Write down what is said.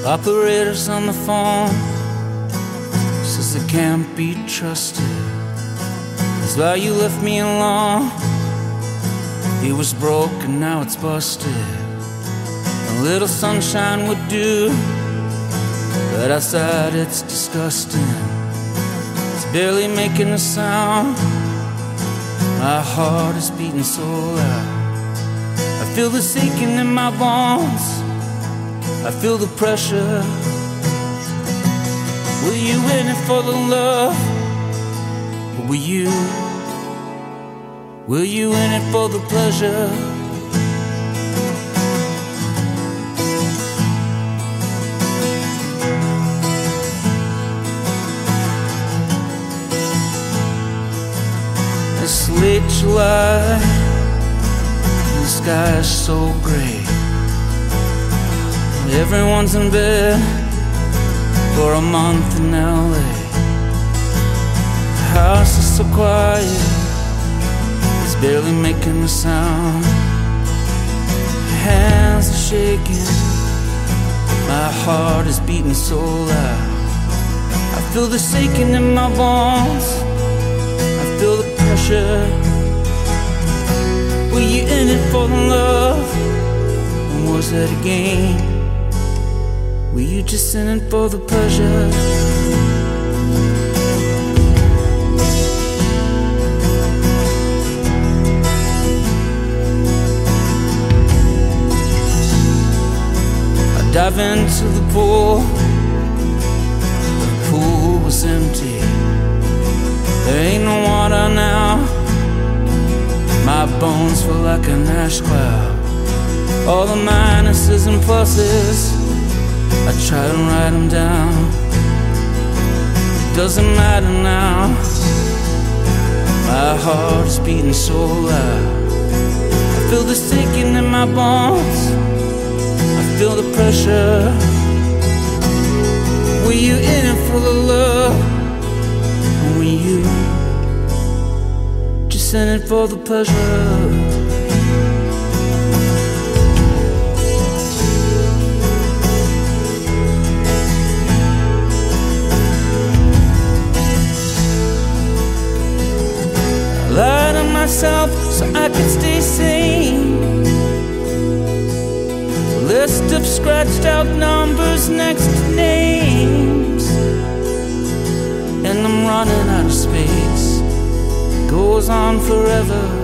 Operators on the phone says I can't be trusted. That's why you left me alone. It was broken, now it's busted. A little sunshine would do, but outside it's disgusting. It's barely making a sound. My heart is beating so loud. I feel the sinking in my bones. I feel the pressure. Were you in it for the love? Or were you in it for the pleasure? It's late July, the sky is so gray. Everyone's in bed for a month in LA. The house is so quiet, it's barely making a sound. Hands are shaking, my heart is beating so loud. I feel the shaking in my bones, I feel the pressure. Were you in it for the love, or was that a game? Were you just in it for the pleasure? I dive into the pool was empty. There ain't no water now. My bones feel like an ash cloud. All the minuses and pluses, I try to write them down. It doesn't matter now. My heart is beating so loud. I feel the sinking in my bones, I feel the pressure. Were you in it for the love, or were you just in it for the pleasure? Lie to myself so I can stay sane. A list of scratched out numbers next to names, and I'm running out of space. It goes on forever.